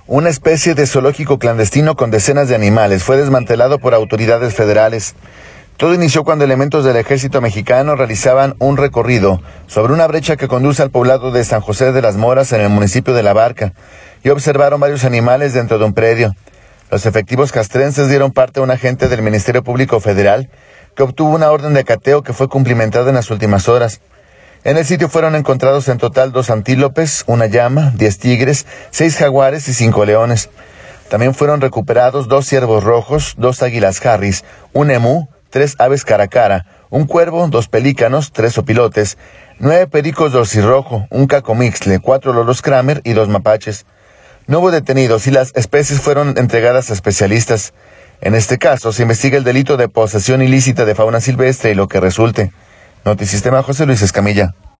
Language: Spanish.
Una especie de zoológico clandestino con decenas de animales fue desmantelado por autoridades federales. Todo inició cuando elementos del ejército mexicano realizaban un recorrido sobre una brecha que conduce al poblado de San José de las Moras en el municipio de La Barca y observaron varios animales dentro de un predio. Los efectivos castrenses dieron parte a un agente del Ministerio Público Federal que obtuvo una orden de cateo que fue cumplimentada en las últimas horas. En el sitio fueron encontrados en total 2 antílopes, una llama, 10 tigres, 6 jaguares y 5 leones. También fueron recuperados 2 ciervos rojos, 2 águilas harris, un emú, 3 aves caracara, un cuervo, 2 pelícanos, 3 opilotes, 9 pericos dorsirrojo, un cacomixtle, 4 loros Kramer y 2 mapaches. No hubo detenidos y las especies fueron entregadas a especialistas. En este caso se investiga el delito de posesión ilícita de fauna silvestre y lo que resulte. Notisistema, José Luis Escamilla.